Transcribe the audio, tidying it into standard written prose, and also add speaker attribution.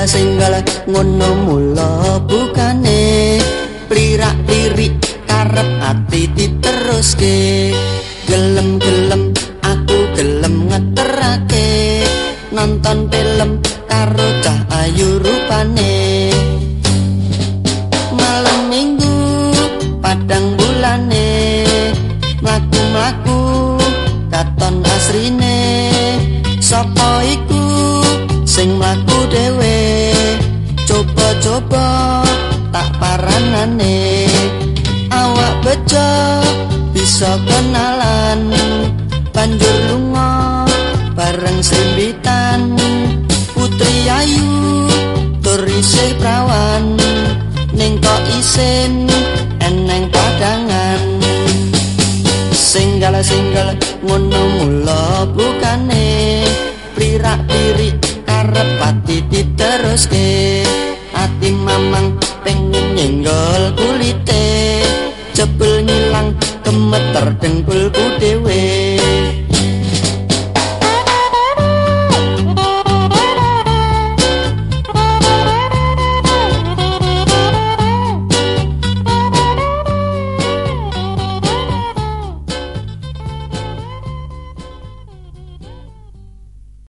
Speaker 1: Singgala ngono mula bukane plirak-plirik karep ati diteruske gelem-gelem aku gelem ngeterake nonton film karo cah ayu rupane malam minggu padang bulane mlaku-mlaku katon asrine sapa iku sing mlaku dhewe coba-coba tak paranane awak bejo bisa kenalan banjur lunga bareng sembitan putri ayu tur isih prawan ning kok isin eneng padangan singgala ngono mula bukane plirak-plirik karep ati diteruske ati mamang pengen nyenggol kulite jebul ngilang gemeter dengkulku dhewe